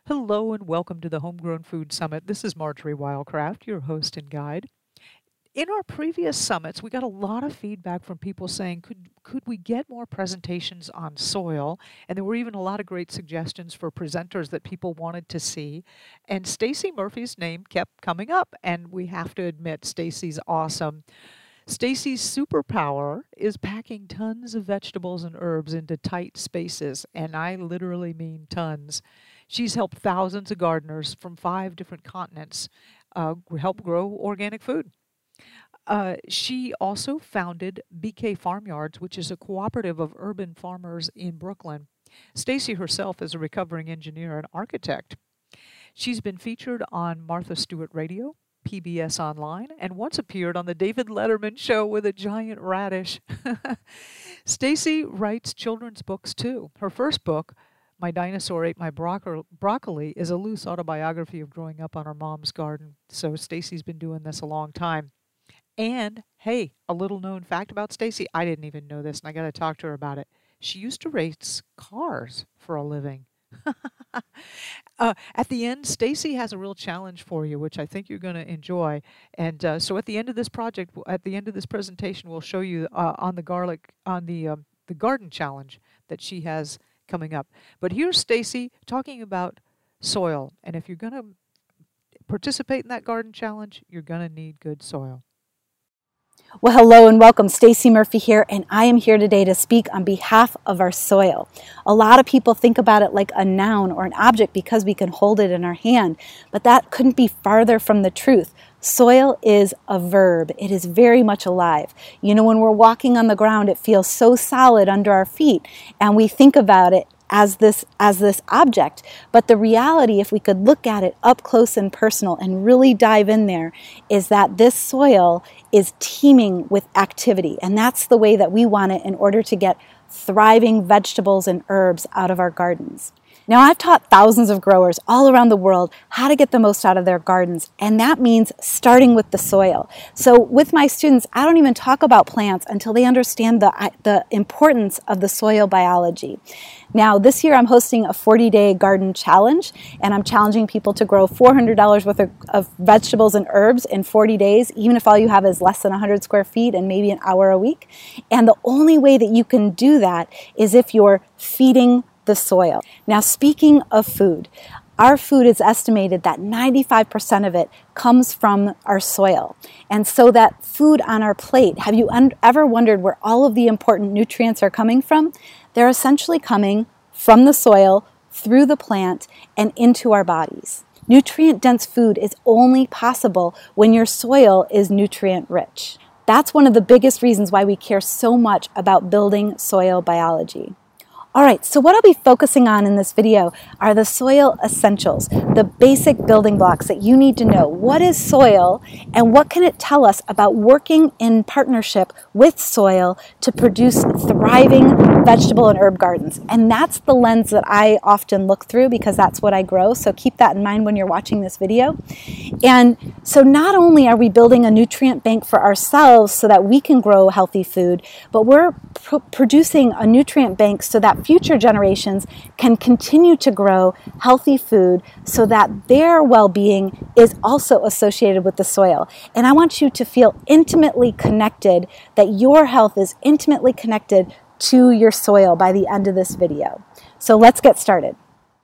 Hello and welcome to the Homegrown Food Summit. This is Marjorie Wildcraft, your host and guide. In our previous summits, we got a lot of feedback from people saying, could we get more presentations on soil? And there were even a lot of great suggestions for presenters that people wanted to see. And Stacy Murphy's name kept coming up, and we have to admit, Stacy's awesome. Stacy's superpower is packing tons of vegetables and herbs into tight spaces, and I literally mean tons. She's helped thousands of gardeners from 5 different continents help grow organic food. She also founded BK Farmyards, which is a cooperative of urban farmers in Brooklyn. Stacy herself is a recovering engineer and architect. She's been featured on Martha Stewart Radio, PBS Online, and once appeared on the David Letterman show with a giant radish. Stacy writes children's books too. Her first book, My Dinosaur Ate My Broccoli, is a loose autobiography of growing up on her mom's garden. So Stacy's been doing this a long time. And hey, a little known fact about Stacy, I didn't even know this and I got to talk to her about it. She used to race cars for a living. At the end, Stacy has a real challenge for you, which I think you're going to enjoy. And so at the end of this project, at the end of this presentation, we'll show you on the garden challenge that she has coming up. But here's Stacy talking about soil. And if you're going to participate in that garden challenge, you're going to need good soil. Well, hello and welcome. Stacy Murphy here, and I am here today to speak on behalf of our soil. A lot of people think about it like a noun or an object because we can hold it in our hand, but that couldn't be farther from the truth. Soil is a verb. It is very much alive. You know, when we're walking on the ground, it feels so solid under our feet, and we think about it as this object. But the reality, if we could look at it up close and personal and really dive in there, is that this soil is teeming with activity. And that's the way that we want it in order to get thriving vegetables and herbs out of our gardens. Now, I've taught thousands of growers all around the world how to get the most out of their gardens, and that means starting with the soil. So with my students, I don't even talk about plants until they understand the importance of the soil biology. Now, this year I'm hosting a 40-day garden challenge, and I'm challenging people to grow $400 worth of vegetables and herbs in 40 days, even if all you have is less than 100 square feet and maybe an hour a week. And the only way that you can do that is if you're feeding the soil. Now, speaking of food, our food is estimated that 95% of it comes from our soil. And so that food on our plate, have you ever wondered where all of the important nutrients are coming from? They're essentially coming from the soil, through the plant, and into our bodies. Nutrient-dense food is only possible when your soil is nutrient-rich. That's one of the biggest reasons why we care so much about building soil biology. All right, so what I'll be focusing on in this video are the soil essentials, the basic building blocks that you need to know. What is soil and what can it tell us about working in partnership with soil to produce thriving vegetable and herb gardens? And that's the lens that I often look through because that's what I grow. So keep that in mind when you're watching this video. And so not only are we building a nutrient bank for ourselves so that we can grow healthy food, but we're producing a nutrient bank so that future generations can continue to grow healthy food so that their well-being is also associated with the soil. And I want you to feel intimately connected, that your health is intimately connected to your soil by the end of this video. So let's get started.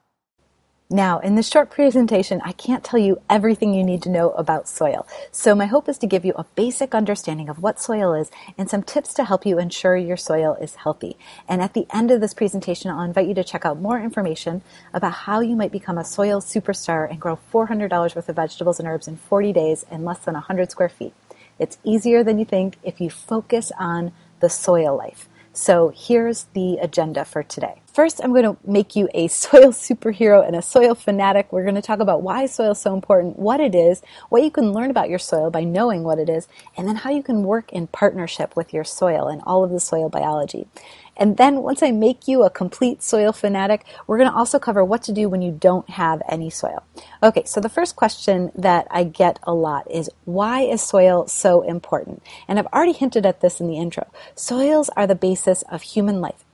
Now, in this short presentation, I can't tell you everything you need to know about soil. So my hope is to give you a basic understanding of what soil is and some tips to help you ensure your soil is healthy. And at the end of this presentation, I'll invite you to check out more information about how you might become a soil superstar and grow $400 worth of vegetables and herbs in 40 days in less than 100 square feet. It's easier than you think if you focus on the soil life. So here's the agenda for today. First, I'm going to make you a soil superhero and a soil fanatic. We're going to talk about why soil is so important, what it is, what you can learn about your soil by knowing what it is, and then how you can work in partnership with your soil and all of the soil biology. And then once I make you a complete soil fanatic, we're going to also cover what to do when you don't have any soil. Okay, so the first question that I get a lot is, why is soil so important? And I've already hinted at this in the intro. Soils are the basis of human life.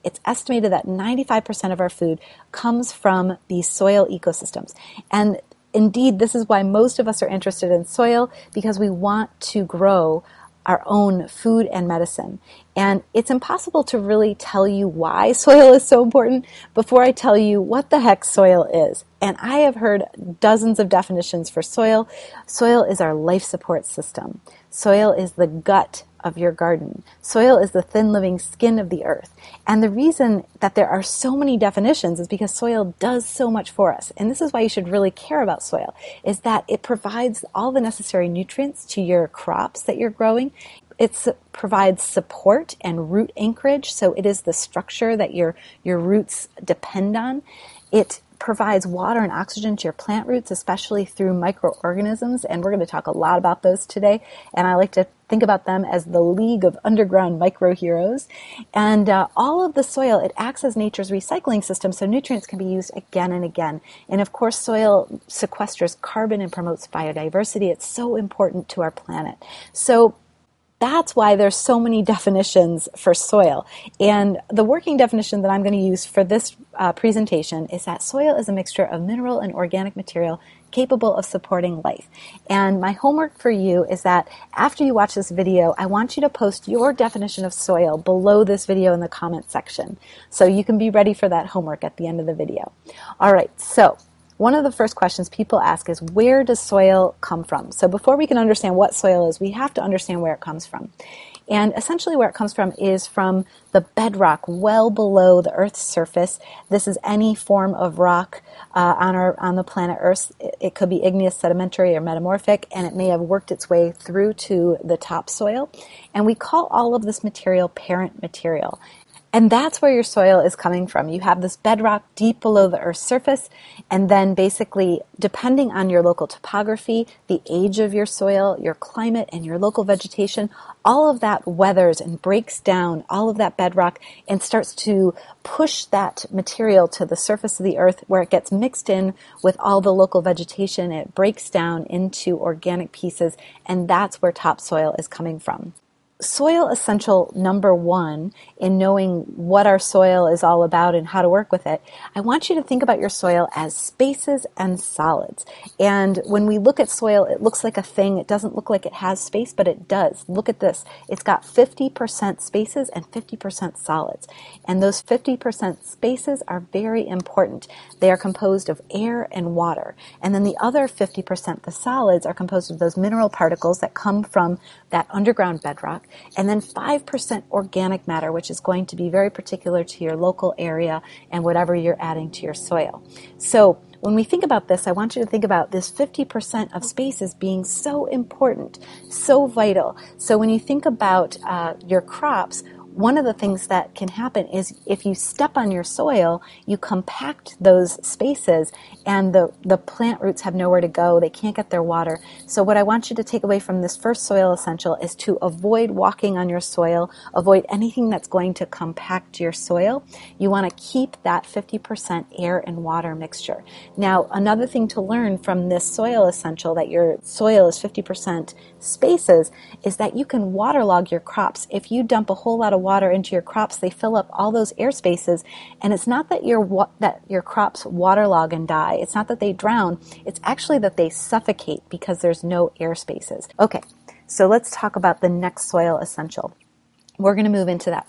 it's estimated that 95% of our food comes from these soil ecosystems. And indeed, this is why most of us are interested in soil, because we want to grow our own food and medicine. And it's impossible to really tell you why soil is so important before I tell you what the heck soil is. And I have heard dozens of definitions for soil. Soil is our life support system. Soil is the gut of your garden. Soil is the thin living skin of the earth. And the reason that there are so many definitions is because soil does so much for us. And this is why you should really care about soil, is that it provides all the necessary nutrients to your crops that you're growing. It provides support and root anchorage, so it is the structure that your roots depend on. It provides water and oxygen to your plant roots, especially through microorganisms, and we're going to talk a lot about those today. And I like to think about them as the league of underground microheroes. And all of the soil, it acts as nature's recycling system, so nutrients can be used again and again. And of course, soil sequesters carbon and promotes biodiversity. It's so important to our planet. So that's why there's so many definitions for soil. And the working definition that I'm going to use for this presentation is that soil is a mixture of mineral and organic material capable of supporting life. And my homework for you is that after you watch this video, I want you to post your definition of soil below this video in the comment section, so you can be ready for that homework at the end of the video. All right, so one of the first questions people ask is, where does soil come from? So before we can understand what soil is, we have to understand where it comes from. And essentially where it comes from is from the bedrock well below the Earth's surface. This is any form of rock on the planet Earth. It could be igneous, sedimentary, or metamorphic, and it may have worked its way through to the topsoil. And we call all of this material parent material. And that's where your soil is coming from. You have this bedrock deep below the Earth's surface, and then basically, depending on your local topography, the age of your soil, your climate, and your local vegetation, all of that weathers and breaks down all of that bedrock and starts to push that material to the surface of the earth, where it gets mixed in with all the local vegetation. It breaks down into organic pieces, and that's where topsoil is coming from. Soil essential number one in knowing what our soil is all about and how to work with it, I want you to think about your soil as spaces and solids. And when we look at soil, it looks like a thing. It doesn't look like it has space, but it does. Look at this. It's got 50% spaces and 50% solids. And those 50% spaces are very important. They are composed of air and water. And then the other 50%, the solids, are composed of those mineral particles that come from that underground bedrock. And then 5% organic matter, which is going to be very particular to your local area and whatever you're adding to your soil. So when we think about this, I want you to think about this 50% of spaces being so important, so vital. So when you think about your crops, one of the things that can happen is if you step on your soil, you compact those spaces, and the plant roots have nowhere to go. They can't get their water. So what I want you to take away from this first soil essential is to avoid walking on your soil, avoid anything that's going to compact your soil. You want to keep that 50% air and water mixture. Now, another thing to learn from this soil essential, that your soil is 50% spaces, is that you can waterlog your crops. If you dump a whole lot of water into your crops, they fill up all those air spaces, and it's not that your crops waterlog and die. It's not that they drown. It's actually that they suffocate because there's no air spaces. Okay, so let's talk about the next soil essential. We're going to move into that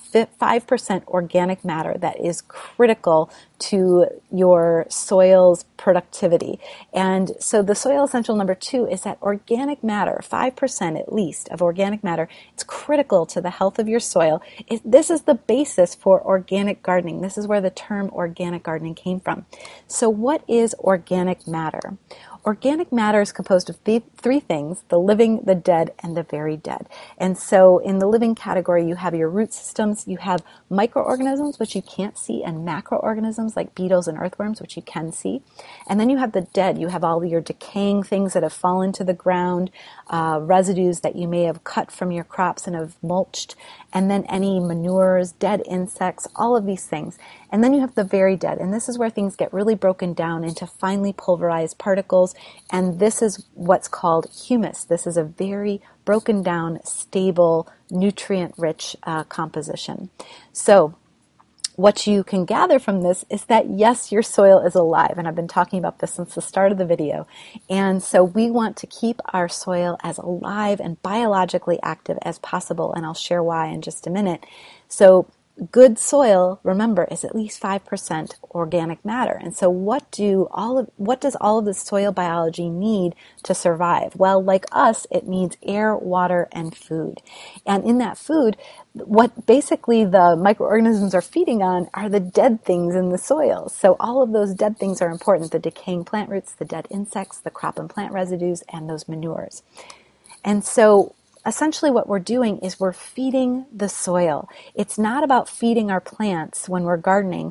5% organic matter that is critical to your soil's productivity. And so the soil essential number 2 is that organic matter, 5% at least of organic matter. It's critical to the health of your soil. This is the basis for organic gardening. This is where the term organic gardening came from. So what is organic matter? Organic matter is composed of three things: the living, the dead, and the very dead. And so in the living category, you have your root systems, you have microorganisms, which you can't see, and macroorganisms like beetles and earthworms, which you can see. And then you have the dead. You have all your decaying things that have fallen to the ground, residues that you may have cut from your crops and have mulched, and then any manures, dead insects, all of these things. And then you have the very dead, and this is where things get really broken down into finely pulverized particles, and this is what's called humus. This is a very broken down, stable, nutrient-rich composition. So what you can gather from this is that, yes, your soil is alive. And I've been talking about this since the start of the video. And so we want to keep our soil as alive and biologically active as possible. And I'll share why in just a minute. So good soil, remember, is at least 5% organic matter. And so what does all of this soil biology need to survive? Well, like us, it needs air, water, and food. And in that food, what basically the microorganisms are feeding on are the dead things in the soil. So all of those dead things are important: the decaying plant roots, the dead insects, the crop and plant residues, and those manures. And so essentially what we're doing is we're feeding the soil. It's not about feeding our plants when we're gardening.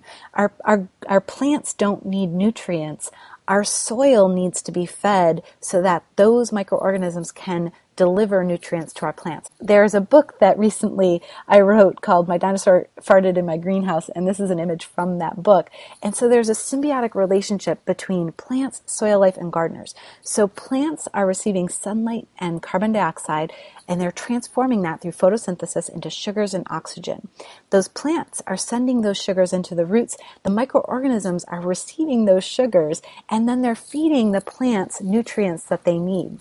Our plants don't need nutrients. Our soil needs to be fed so that those microorganisms can deliver nutrients to our plants. There's a book that recently I wrote called My Dinosaur Farted in My Greenhouse, and this is an image from that book. And so there's a symbiotic relationship between plants, soil life, and gardeners. So plants are receiving sunlight and carbon dioxide, and they're transforming that through photosynthesis into sugars and oxygen. Those plants are sending those sugars into the roots. The microorganisms are receiving those sugars, and then they're feeding the plants nutrients that they need.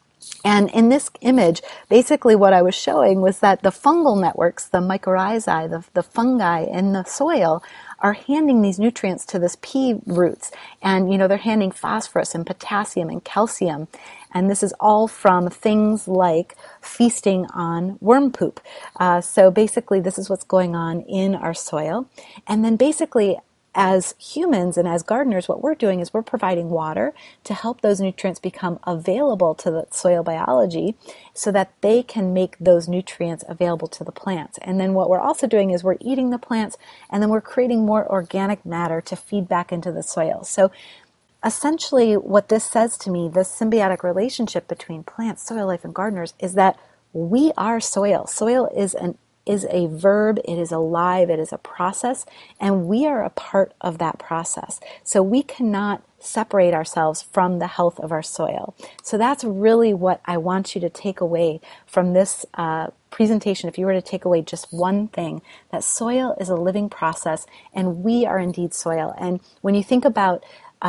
And in this image, basically what I was showing was that the fungal networks, the mycorrhizae, the fungi in the soil, are handing these nutrients to this pea roots. And, they're handing phosphorus and potassium and calcium. And this is all from things like feasting on worm poop. So basically, this is what's going on in our soil. And then basically, as humans and as gardeners, what we're doing is we're providing water to help those nutrients become available to the soil biology so that they can make those nutrients available to the plants. And then what we're also doing is we're eating the plants, and then we're creating more organic matter to feed back into the soil. So essentially what this says to me, this symbiotic relationship between plants, soil life, and gardeners, is that we are soil. Soil is a verb, it is alive, it is a process, and we are a part of that process. So we cannot separate ourselves from the health of our soil. So that's really what I want you to take away from this presentation. If you were to take away just one thing, that soil is a living process, and we are indeed soil. And when you think about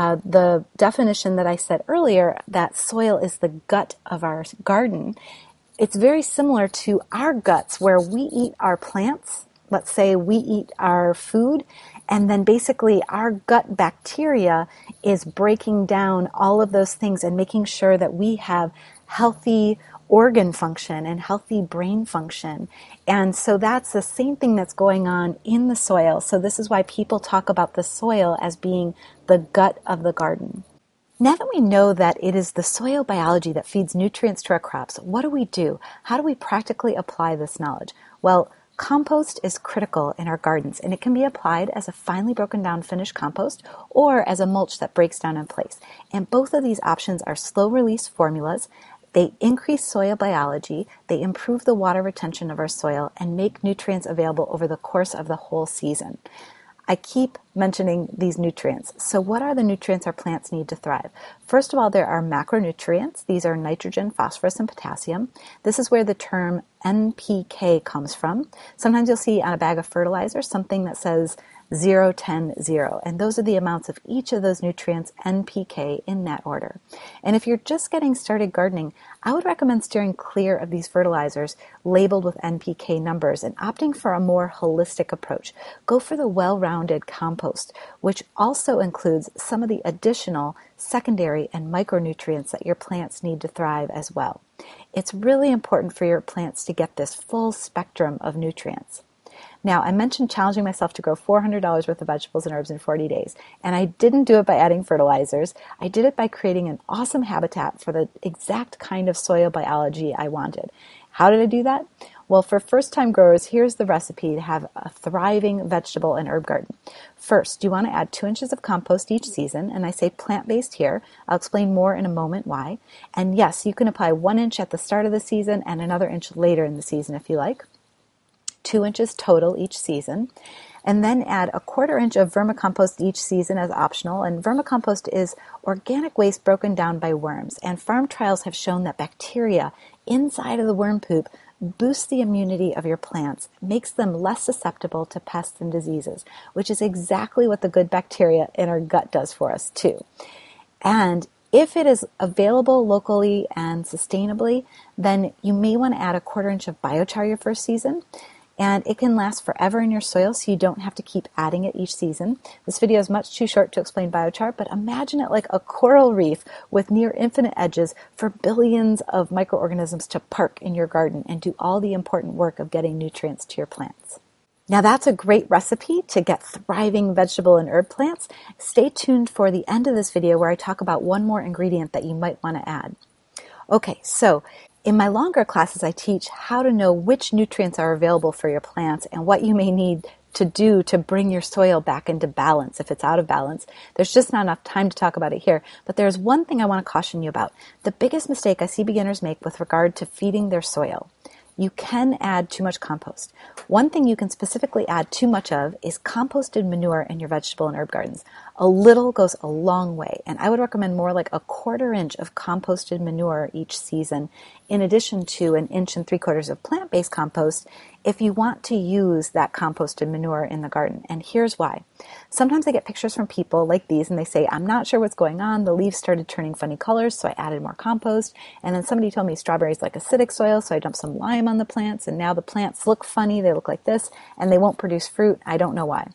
the definition that I said earlier, that soil is the gut of our garden, it's very similar to our guts, where we eat our plants. Let's say we eat our food, and then basically our gut bacteria is breaking down all of those things and making sure that we have healthy organ function and healthy brain function. And so that's the same thing that's going on in the soil. So this is why people talk about the soil as being the gut of the garden. Now that we know that it is the soil biology that feeds nutrients to our crops, what do? How do we practically apply this knowledge? Well, compost is critical in our gardens, and it can be applied as a finely broken down finished compost or as a mulch that breaks down in place. And both of these options are slow release formulas. They increase soil biology, they improve the water retention of our soil, and make nutrients available over the course of the whole season. I keep mentioning these nutrients. So what are the nutrients our plants need to thrive? First of all, there are macronutrients. These are nitrogen, phosphorus, and potassium. This is where the term NPK comes from. Sometimes you'll see on a bag of fertilizer something that says 0, 10, 0. And those are the amounts of each of those nutrients, NPK, in that order. And if you're just getting started gardening, I would recommend steering clear of these fertilizers labeled with NPK numbers and opting for a more holistic approach. Go for the well-rounded compost, which also includes some of the additional secondary and micronutrients that your plants need to thrive as well. It's really important for your plants to get this full spectrum of nutrients. Now, I mentioned challenging myself to grow $400 worth of vegetables and herbs in 40 days, and I didn't do it by adding fertilizers. I did it by creating an awesome habitat for the exact kind of soil biology I wanted. How did I do that? Well, for first-time growers, here's the recipe to have a thriving vegetable and herb garden. First, you want to add 2 inches of compost each season, and I say plant-based here. I'll explain more in a moment why. And yes, you can apply 1 inch at the start of the season and another inch later in the season if you like. 2 inches total each season. And then add a 1/4 inch of vermicompost each season as optional. And vermicompost is organic waste broken down by worms. And farm trials have shown that bacteria inside of the worm poop boosts the immunity of your plants, makes them less susceptible to pests and diseases, which is exactly what the good bacteria in our gut does for us too. And if it is available locally and sustainably, then you may want to add a 1/4 inch of biochar your first season. And it can last forever in your soil, so you don't have to keep adding it each season. This video is much too short to explain biochar, but imagine it like a coral reef with near infinite edges for billions of microorganisms to park in your garden and do all the important work of getting nutrients to your plants. Now that's a great recipe to get thriving vegetable and herb plants. Stay tuned for the end of this video where I talk about one more ingredient that you might want to add. Okay, so in my longer classes, I teach how to know which nutrients are available for your plants and what you may need to do to bring your soil back into balance if it's out of balance. There's just not enough time to talk about it here, but there's one thing I want to caution you about. The biggest mistake I see beginners make with regard to feeding their soil. You can add too much compost. One thing you can specifically add too much of is composted manure in your vegetable and herb gardens. A little goes a long way, and I would recommend more like a 1/4 inch of composted manure each season, in addition to 1 3/4 inches of plant-based compost if you want to use that composted manure in the garden. And here's why. Sometimes I get pictures from people like these and they say, I'm not sure what's going on. The leaves started turning funny colors, so I added more compost. And then somebody told me strawberries like acidic soil, so I dumped some lime on the plants, and now the plants look funny. They look like this, and they won't produce fruit. I don't know why.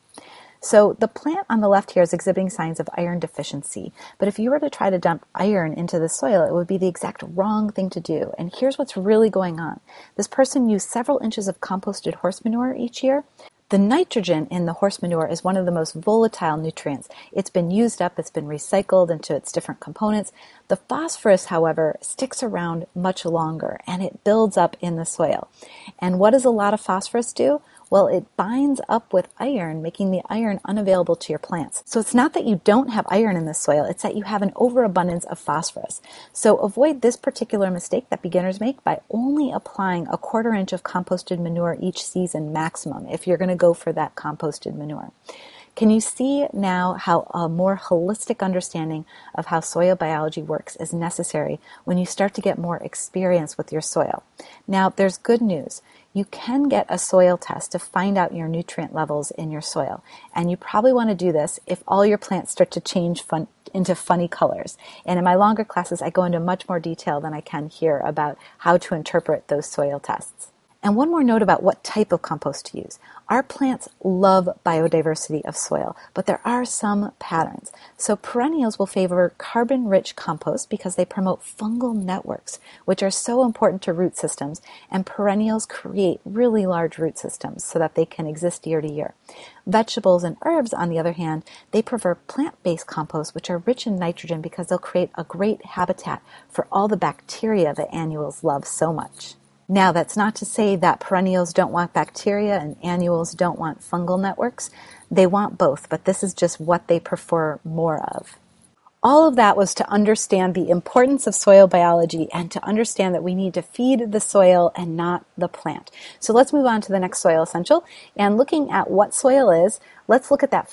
So the plant on the left here is exhibiting signs of iron deficiency. But if you were to try to dump iron into the soil, it would be the exact wrong thing to do. And here's what's really going on. This person used several inches of composted horse manure each year. The nitrogen in the horse manure is one of the most volatile nutrients. It's been used up, it's been recycled into its different components. The phosphorus, however, sticks around much longer and it builds up in the soil. And what does a lot of phosphorus do? Well, it binds up with iron, making the iron unavailable to your plants. So it's not that you don't have iron in the soil, it's that you have an overabundance of phosphorus. So avoid this particular mistake that beginners make by only applying a 1/4 inch of composted manure each season maximum if you're going to go for that composted manure. Can you see now how a more holistic understanding of how soil biology works is necessary when you start to get more experience with your soil? Now, there's good news. You can get a soil test to find out your nutrient levels in your soil. And you probably want to do this if all your plants start to change into funny colors. And in my longer classes, I go into much more detail than I can here about how to interpret those soil tests. And one more note about what type of compost to use. Our plants love biodiversity of soil, but there are some patterns. So perennials will favor carbon-rich compost because they promote fungal networks, which are so important to root systems, and perennials create really large root systems so that they can exist year to year. Vegetables and herbs, on the other hand, they prefer plant-based compost, which are rich in nitrogen because they'll create a great habitat for all the bacteria that annuals love so much. Now, that's not to say that perennials don't want bacteria and annuals don't want fungal networks. They want both, but this is just what they prefer more of. All of that was to understand the importance of soil biology and to understand that we need to feed the soil and not the plant. So let's move on to the next soil essential. And looking at what soil is, let's look at that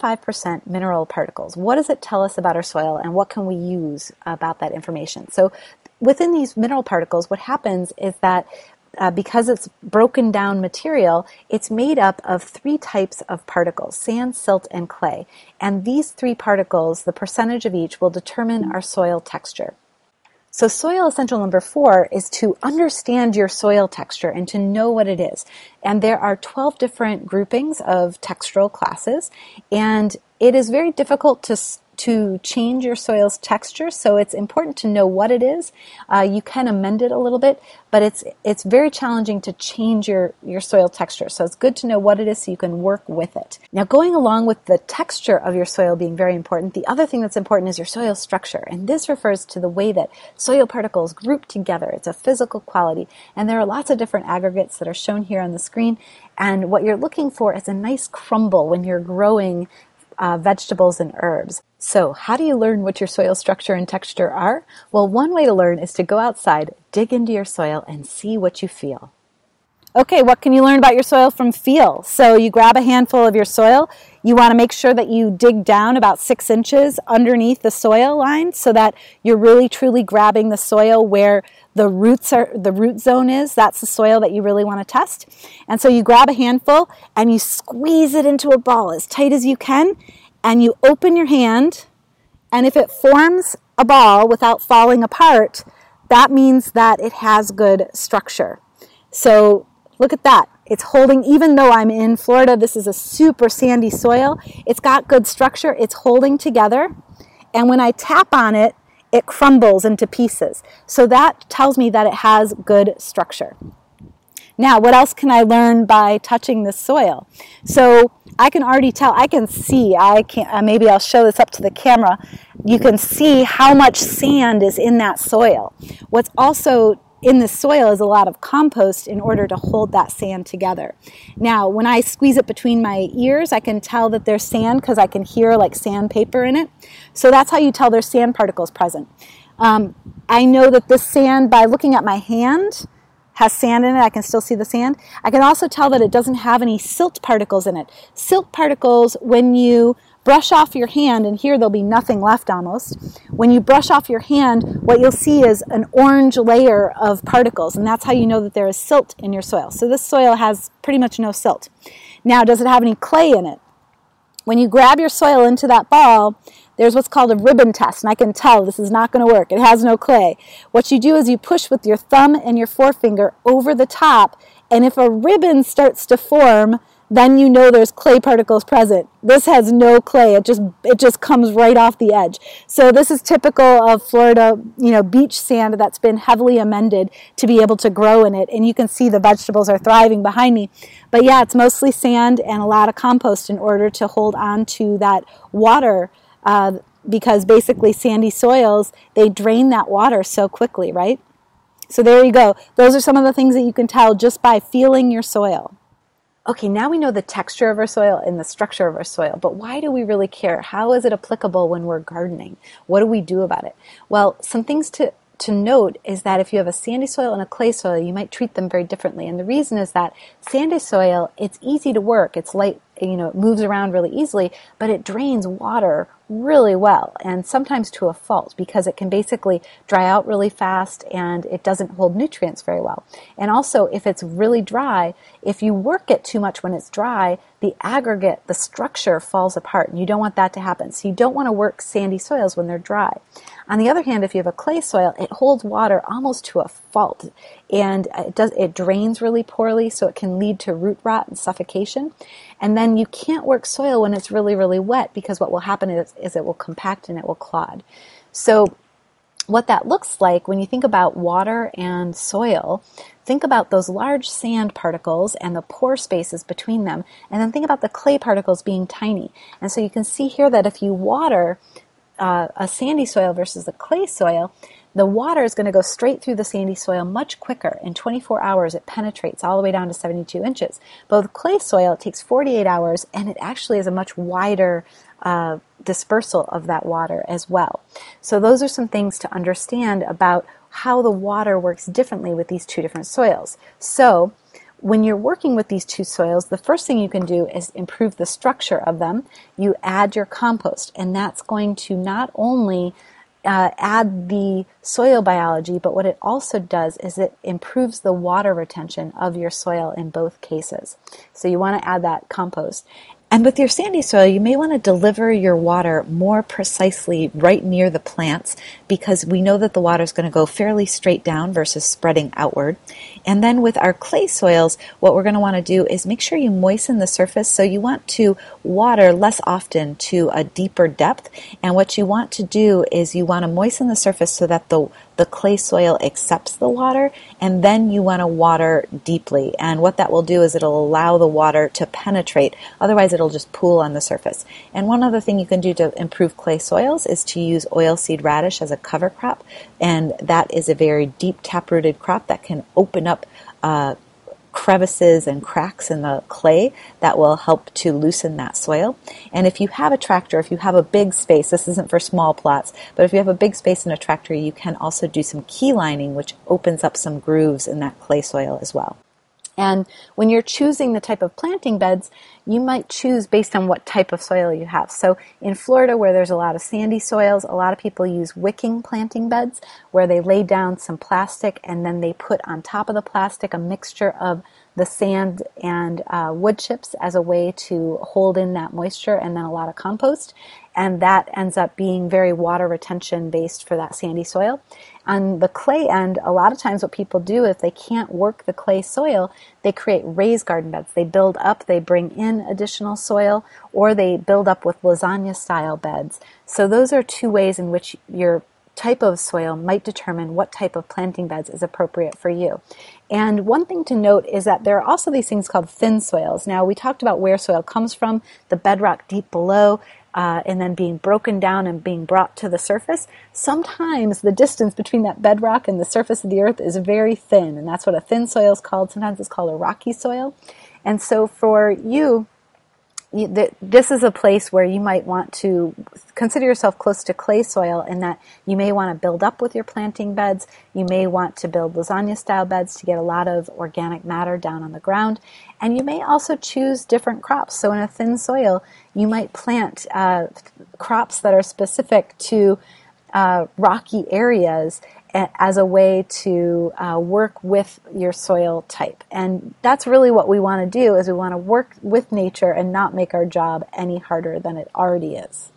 45% mineral particles. What does it tell us about our soil and what can we use about that information? So within these mineral particles, what happens is that because it's broken down material, it's made up of 3 types of particles, sand, silt, and clay. And these 3 particles, the percentage of each, will determine our soil texture. So soil essential number 4 is to understand your soil texture and to know what it is. And there are 12 different groupings of textural classes, and it is very difficult to change your soil's texture, so it's important to know what it is. You can amend it a little bit, but it's very challenging to change your soil texture. So it's good to know what it is so you can work with it. Now, going along with the texture of your soil being very important, the other thing that's important is your soil structure. And this refers to the way that soil particles group together. It's a physical quality. And there are lots of different aggregates that are shown here on the screen. And what you're looking for is a nice crumble when you're growing vegetables and herbs. So how do you learn what your soil structure and texture are? Well, one way to learn is to go outside, dig into your soil, and see what you feel. Okay, what can you learn about your soil from feel? So you grab a handful of your soil. You want to make sure that you dig down about 6 inches underneath the soil line so that you're really truly grabbing the soil where the root zone is. That's the soil that you really want to test. And so you grab a handful and you squeeze it into a ball as tight as you can, and you open your hand, and if it forms a ball without falling apart, that means that it has good structure. So look at that. It's holding, even though I'm in Florida, this is a super sandy soil. It's got good structure. It's holding together. And when I tap on it, it crumbles into pieces. So that tells me that it has good structure. Now, what else can I learn by touching this soil? So I can already tell, I can see, maybe I'll show this up to the camera. You can see how much sand is in that soil. What's also in the soil is a lot of compost in order to hold that sand together. Now, when I squeeze it between my ears, I can tell that there's sand because I can hear like sandpaper in it. So that's how you tell there's sand particles present. I know that this sand, by looking at my hand, has sand in it. I can still see the sand. I can also tell that it doesn't have any silt particles in it. Silt particles, when you brush off your hand, and here there'll be nothing left almost. When you brush off your hand, what you'll see is an orange layer of particles, and that's how you know that there is silt in your soil. So this soil has pretty much no silt. Now, does it have any clay in it? When you grab your soil into that ball, there's what's called a ribbon test, and I can tell this is not going to work. It has no clay. What you do is you push with your thumb and your forefinger over the top, and if a ribbon starts to form, then you know there's clay particles present. This has no clay. It just comes right off the edge. So this is typical of Florida, beach sand that's been heavily amended to be able to grow in it. And you can see the vegetables are thriving behind me. But yeah, it's mostly sand and a lot of compost in order to hold on to that water, because basically sandy soils, they drain that water so quickly, right? So there you go. Those are some of the things that you can tell just by feeling your soil. Okay, now we know the texture of our soil and the structure of our soil, but why do we really care? How is it applicable when we're gardening? What do we do about it? Well, some things to note is that if you have a sandy soil and a clay soil, you might treat them very differently. And the reason is that sandy soil, it's easy to work. It's light, it moves around really easily, but it drains water really well, and sometimes to a fault, because it can basically dry out really fast and it doesn't hold nutrients very well. And also, if it's really dry, if you work it too much when it's dry, the aggregate, the structure falls apart, and you don't want that to happen. So you don't want to work sandy soils when they're dry. On the other hand, if you have a clay soil, it holds water almost to a fault, and it drains really poorly, so it can lead to root rot and suffocation. And then you can't work soil when it's really, really wet, because what will happen is it will compact and it will clod. So what that looks like when you think about water and soil, think about those large sand particles and the pore spaces between them, and then think about the clay particles being tiny. And so you can see here that if you water a sandy soil versus a clay soil, the water is going to go straight through the sandy soil much quicker. In 24 hours, it penetrates all the way down to 72 inches. But with clay soil, it takes 48 hours, and it actually is a much wider dispersal of that water as well. So those are some things to understand about how the water works differently with these two different soils. So when you're working with these two soils, the first thing you can do is improve the structure of them. You add your compost, and that's going to not only add the soil biology, but what it also does is it improves the water retention of your soil in both cases. So you want to add that compost. And with your sandy soil, you may want to deliver your water more precisely right near the plants, because we know that the water is going to go fairly straight down versus spreading outward. And then with our clay soils, what we're going to want to do is make sure you moisten the surface. So you want to water less often to a deeper depth. And what you want to do is you want to moisten the surface so that the clay soil accepts the water, and then you want to water deeply. And what that will do is it'll allow the water to penetrate. Otherwise, it'll just pool on the surface. And one other thing you can do to improve clay soils is to use oilseed radish as a cover crop. And that is a very deep taprooted crop that can open up crevices and cracks in the clay that will help to loosen that soil. And if you have a tractor, if you have a big space, this isn't for small plots, but if you have a big space in a tractor, you can also do some key lining, which opens up some grooves in that clay soil as well. And when you're choosing the type of planting beds, you might choose based on what type of soil you have. So in Florida, where there's a lot of sandy soils, a lot of people use wicking planting beds, where they lay down some plastic and then they put on top of the plastic a mixture of the sand and wood chips as a way to hold in that moisture, and then a lot of compost. And that ends up being very water retention based for that sandy soil. On the clay end, a lot of times what people do, if they can't work the clay soil, they create raised garden beds. They build up, they bring in additional soil, or they build up with lasagna style beds. So those are two ways in which your type of soil might determine what type of planting beds is appropriate for you. And one thing to note is that there are also these things called thin soils. Now, we talked about where soil comes from, the bedrock deep below, and then being broken down and being brought to the surface. Sometimes the distance between that bedrock and the surface of the earth is very thin, and that's what a thin soil is called. Sometimes it's called a rocky soil. And so for you, this is a place where you might want to consider yourself close to clay soil, in that you may want to build up with your planting beds. You may want to build lasagna style beds to get a lot of organic matter down on the ground. And you may also choose different crops. So in a thin soil, you might plant crops that are specific to rocky areas as a way to work with your soil type. And that's really what we want to do, is we want to work with nature and not make our job any harder than it already is.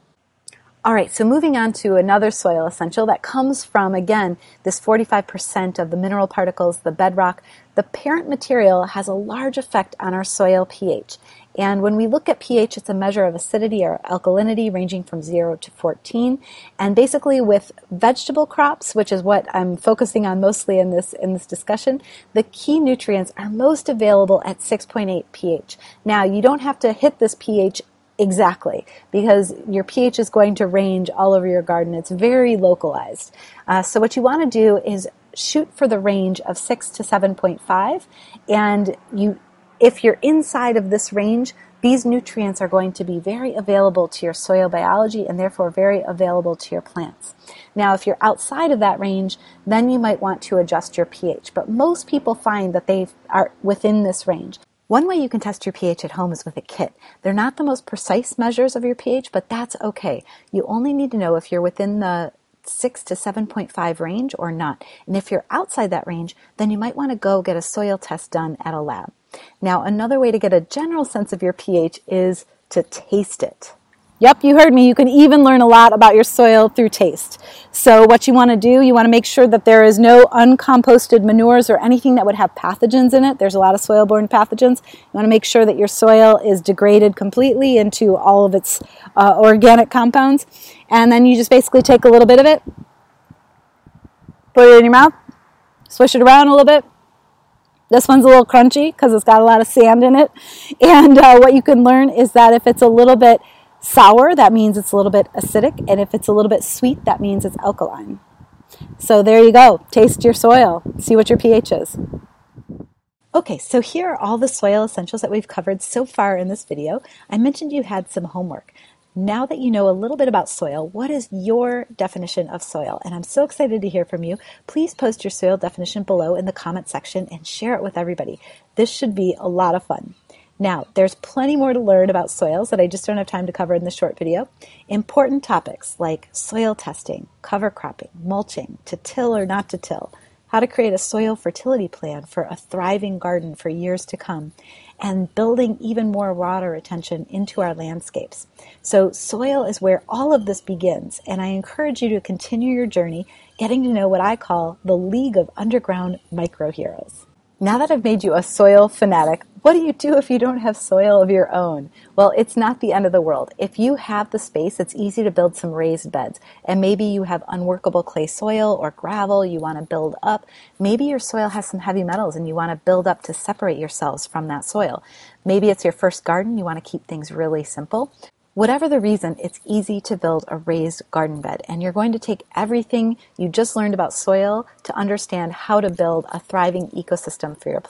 All right, so moving on to another soil essential that comes from, again, this 45% of the mineral particles, the bedrock. The parent material has a large effect on our soil pH. And when we look at pH, it's a measure of acidity or alkalinity ranging from 0 to 14. And basically with vegetable crops, which is what I'm focusing on mostly in this discussion, the key nutrients are most available at 6.8 pH. Now, you don't have to hit this pH exactly, because your pH is going to range all over your garden. It's very localized. So what you want to do is shoot for the range of 6 to 7.5, and if you're inside of this range, these nutrients are going to be very available to your soil biology and therefore very available to your plants. Now, if you're outside of that range, then you might want to adjust your pH, but most people find that they are within this range. One way you can test your pH at home is with a kit. They're not the most precise measures of your pH, but that's okay. You only need to know if you're within the 6 to 7.5 range or not. And if you're outside that range, then you might want to go get a soil test done at a lab. Now, another way to get a general sense of your pH is to taste it. Yep, you heard me. You can even learn a lot about your soil through taste. So what you want to do, you want to make sure that there is no uncomposted manures or anything that would have pathogens in it. There's a lot of soil-borne pathogens. You want to make sure that your soil is degraded completely into all of its organic compounds. And then you just basically take a little bit of it, put it in your mouth, swish it around a little bit. This one's a little crunchy because it's got a lot of sand in it. And what you can learn is that if it's a little bit sour, that means it's a little bit acidic. And if it's a little bit sweet, that means it's alkaline. So there you go. Taste your soil. See what your pH is. Okay, so here are all the soil essentials that we've covered so far in this video. I mentioned you had some homework. Now that you know a little bit about soil, what is your definition of soil? And I'm so excited to hear from you. Please post your soil definition below in the comment section and share it with everybody. This should be a lot of fun. Now, there's plenty more to learn about soils that I just don't have time to cover in this short video. Important topics like soil testing, cover cropping, mulching, to till or not to till, how to create a soil fertility plan for a thriving garden for years to come, and building even more water retention into our landscapes. So soil is where all of this begins, and I encourage you to continue your journey getting to know what I call the League of Underground Microheroes. Now that I've made you a soil fanatic, what do you do if you don't have soil of your own? Well, it's not the end of the world. If you have the space, it's easy to build some raised beds. And maybe you have unworkable clay soil or gravel you want to build up. Maybe your soil has some heavy metals and you want to build up to separate yourselves from that soil. Maybe it's your first garden. You want to keep things really simple. Whatever the reason, it's easy to build a raised garden bed, and you're going to take everything you just learned about soil to understand how to build a thriving ecosystem for your plants.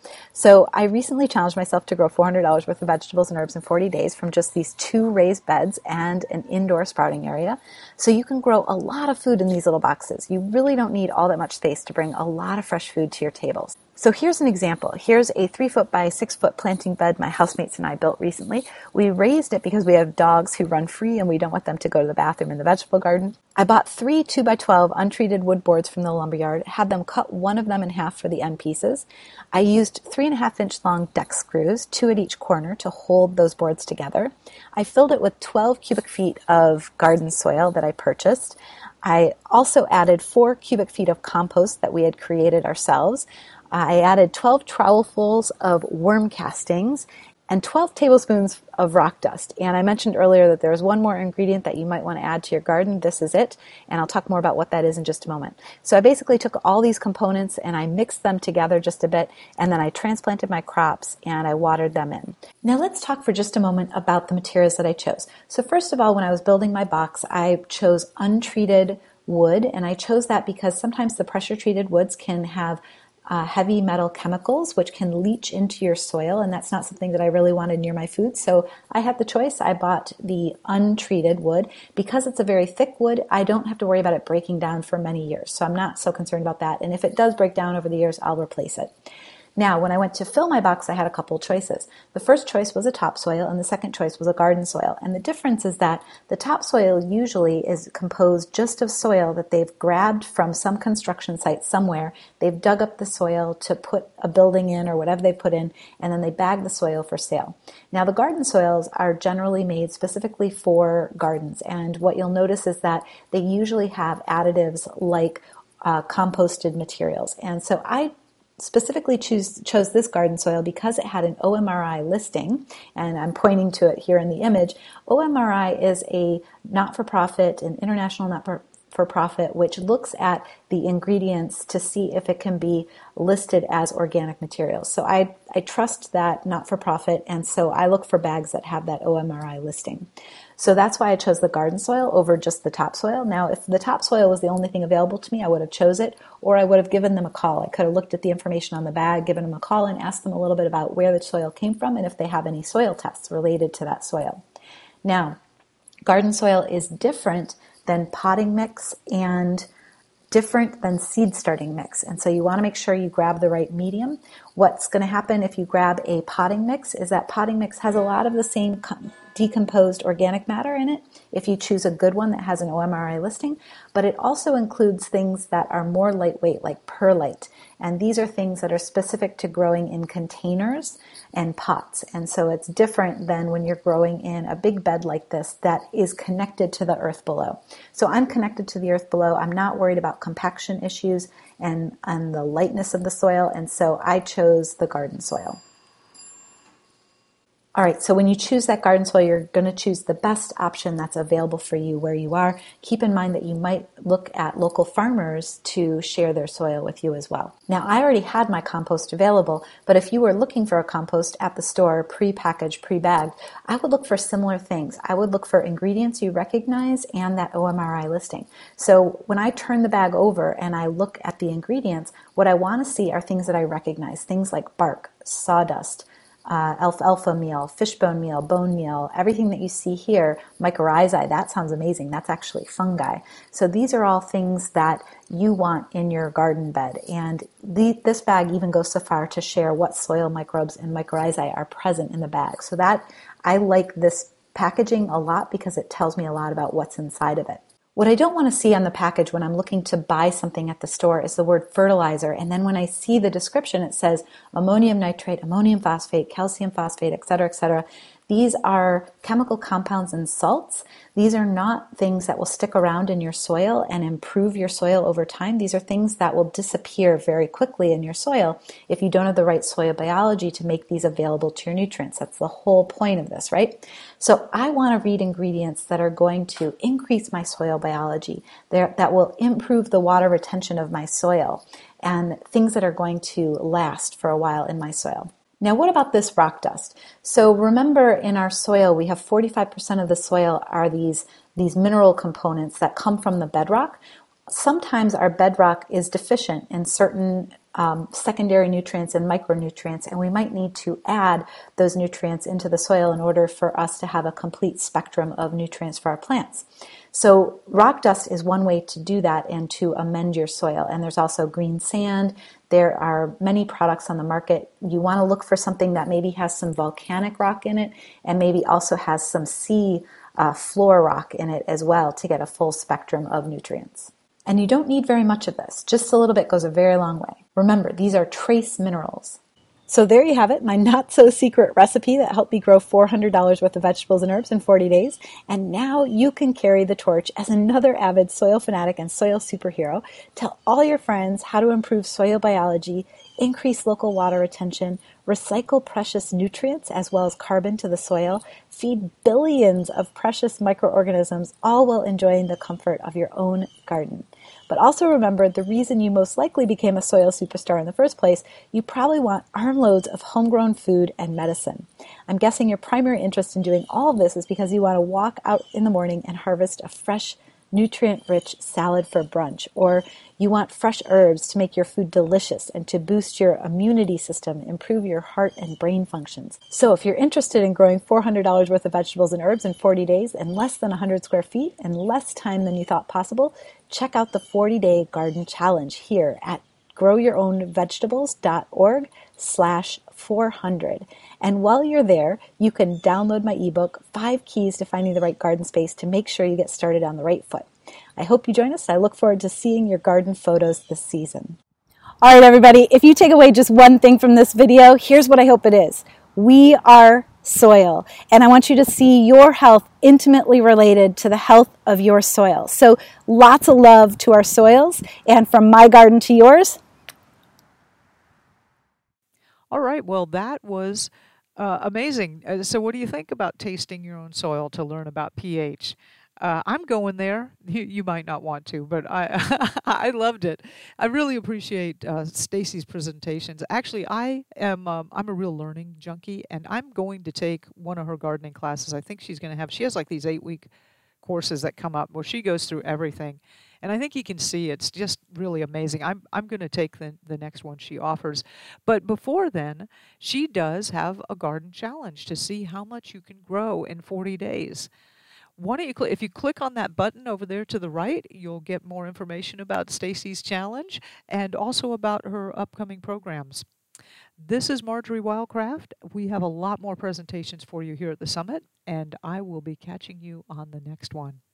So I recently challenged myself to grow $400 worth of vegetables and herbs in 40 days from just these 2 raised beds and an indoor sprouting area. So you can grow a lot of food in these little boxes. You really don't need all that much space to bring a lot of fresh food to your tables. So here's an example. Here's a 3-foot by 6-foot planting bed my housemates and I built recently. We raised it because we have dogs who run free and we don't want them to go to the bathroom in the vegetable garden. I bought 3 2x12 untreated wood boards from the lumberyard, had them cut one of them in half for the end pieces. I used 3.5-inch long deck screws, 2 at each corner, to hold those boards together. I filled it with 12 cubic feet of garden soil that I purchased. I also added 4 cubic feet of compost that we had created ourselves. I added 12 trowelfuls of worm castings and 12 tablespoons of rock dust. And I mentioned earlier that there's one more ingredient that you might want to add to your garden. This is it, and I'll talk more about what that is in just a moment. So I basically took all these components and I mixed them together just a bit, and then I transplanted my crops and I watered them in. Now let's talk for just a moment about the materials that I chose. So first of all, when I was building my box, I chose untreated wood, and I chose that because sometimes the pressure-treated woods can have heavy metal chemicals which can leach into your soil, and that's not something that I really wanted near my food. So I had the choice. I bought the untreated wood. Because it's a very thick wood, I don't have to worry about it breaking down for many years. So I'm not so concerned about that. And if it does break down over the years, I'll replace it. Now, when I went to fill my box, I had a couple choices. The first choice was a topsoil, and the second choice was a garden soil. And the difference is that the topsoil usually is composed just of soil that they've grabbed from some construction site somewhere. They've dug up the soil to put a building in or whatever they put in, and then they bag the soil for sale. Now, the garden soils are generally made specifically for gardens, and what you'll notice is that they usually have additives like composted materials. And so I specifically chose this garden soil because it had an OMRI listing, and I'm pointing to it here in the image. OMRI is a not-for-profit, an international not-for-profit, which looks at the ingredients to see if it can be listed as organic materials. So I trust that not-for-profit, and so I look for bags that have that OMRI listing. So that's why I chose the garden soil over just the topsoil. Now, if the topsoil was the only thing available to me, I would have chose it, or I would have given them a call. I could have looked at the information on the bag, given them a call, and asked them a little bit about where the soil came from and if they have any soil tests related to that soil. Now, garden soil is different than potting mix and different than seed starting mix. And so you want to make sure you grab the right medium. What's going to happen if you grab a potting mix is that potting mix has a lot of the same decomposed organic matter in it, if you choose a good one that has an OMRI listing, but it also includes things that are more lightweight, like perlite. And these are things that are specific to growing in containers and pots. And so it's different than when you're growing in a big bed like this that is connected to the earth below. So I'm connected to the earth below. I'm not worried about compaction issues and the lightness of the soil. And so I chose the garden soil. All right, so when you choose that garden soil, you're going to choose the best option that's available for you where you are. Keep in mind that you might look at local farmers to share their soil with you as well. Now, I already had my compost available, but if you were looking for a compost at the store, pre-packaged, pre-bagged, I would look for similar things. I would look for ingredients you recognize and that OMRI listing. So when I turn the bag over and I look at the ingredients, what I want to see are things that I recognize, things like bark, sawdust, alfalfa meal, fishbone meal, bone meal, everything that you see here, mycorrhizae, that sounds amazing. That's actually fungi. So these are all things that you want in your garden bed. And this bag even goes so far to share what soil microbes and mycorrhizae are present in the bag. So that I like this packaging a lot because it tells me a lot about what's inside of it. What I don't want to see on the package when I'm looking to buy something at the store is the word fertilizer. And then when I see the description, it says ammonium nitrate, ammonium phosphate, calcium phosphate, et cetera, et cetera. These are chemical compounds and salts. These are not things that will stick around in your soil and improve your soil over time. These are things that will disappear very quickly in your soil if you don't have the right soil biology to make these available to your nutrients. That's the whole point of this, right? So I want to read ingredients that are going to increase my soil biology, that will improve the water retention of my soil, and things that are going to last for a while in my soil. Now, what about this rock dust? So remember, in our soil, we have 45% of the soil are these mineral components that come from the bedrock. Sometimes our bedrock is deficient in certain secondary nutrients and micronutrients, and we might need to add those nutrients into the soil in order for us to have a complete spectrum of nutrients for our plants. So rock dust is one way to do that and to amend your soil. And there's also green sand. There are many products on the market. You want to look for something that maybe has some volcanic rock in it and maybe also has some sea floor rock in it as well to get a full spectrum of nutrients. And you don't need very much of this. Just a little bit goes a very long way. Remember, these are trace minerals. So there you have it, my not-so-secret recipe that helped me grow $400 worth of vegetables and herbs in 40 days. And now you can carry the torch as another avid soil fanatic and soil superhero. Tell all your friends how to improve soil biology, increase local water retention, recycle precious nutrients as well as carbon to the soil, feed billions of precious microorganisms, all while enjoying the comfort of your own garden. But also remember, the reason you most likely became a soil superstar in the first place, you probably want armloads of homegrown food and medicine. I'm guessing your primary interest in doing all of this is because you want to walk out in the morning and harvest a fresh, nutrient-rich salad for brunch, or you want fresh herbs to make your food delicious and to boost your immunity system, improve your heart and brain functions. So if you're interested in growing $400 worth of vegetables and herbs in 40 days in less than 100 square feet and less time than you thought possible, check out the 40-day garden challenge here at growyourownvegetables.org/400. And while you're there, you can download my ebook, 5 Keys to Finding the Right Garden Space, to make sure you get started on the right foot. I hope you join us. I look forward to seeing your garden photos this season. All right, everybody, if you take away just one thing from this video, here's what I hope it is. We are soil, and I want you to see your health intimately related to the health of your soil. So lots of love to our soils, and from my garden to yours. All right, well, that was amazing. So what do you think about tasting your own soil to learn about pH? I'm going there. You might not want to, but I loved it. I really appreciate Stacy's presentations. Actually, I'm a real learning junkie, and I'm going to take one of her gardening classes. I think she has like these 8-week courses that come up where she goes through everything. And I think you can see it's just really amazing. I'm going to take the next one she offers. But before then, she does have a garden challenge to see how much you can grow in 40 days. Why don't you if you click on that button over there to the right, you'll get more information about Stacy's challenge and also about her upcoming programs. This is Marjorie Wildcraft. We have a lot more presentations for you here at the Summit, and I will be catching you on the next one.